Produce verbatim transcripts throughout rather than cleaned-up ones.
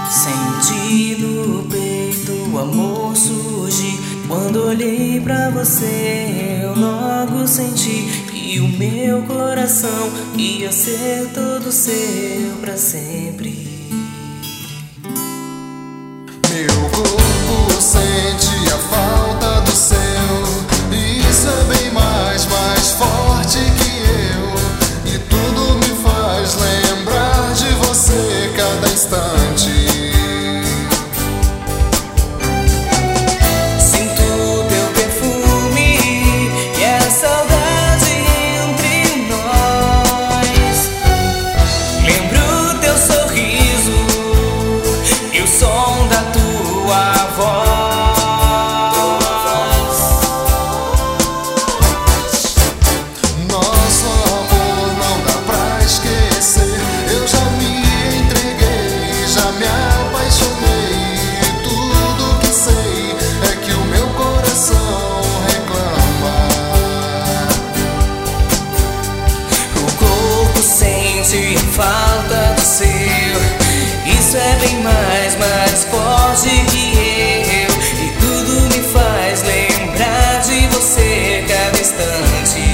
Senti no peito o amor surgir. Quando olhei pra você, eu logo senti que o meu coração ia ser todo seu pra sempre. Meu corpo sente a falta do seu. Isso é bem mais, mais forte que eu. E tudo me faz lembrar de você cada instante. Falta do seu, isso é bem mais, mais forte que eu. E tudo me faz lembrar de você cada instante.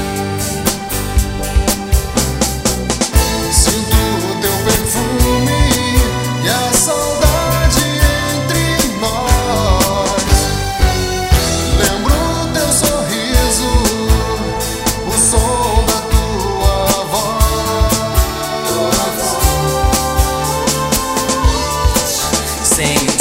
Sinto o teu perfume e a saudade entre nós. Lembro teu sorriso, o som da tua voz. Sem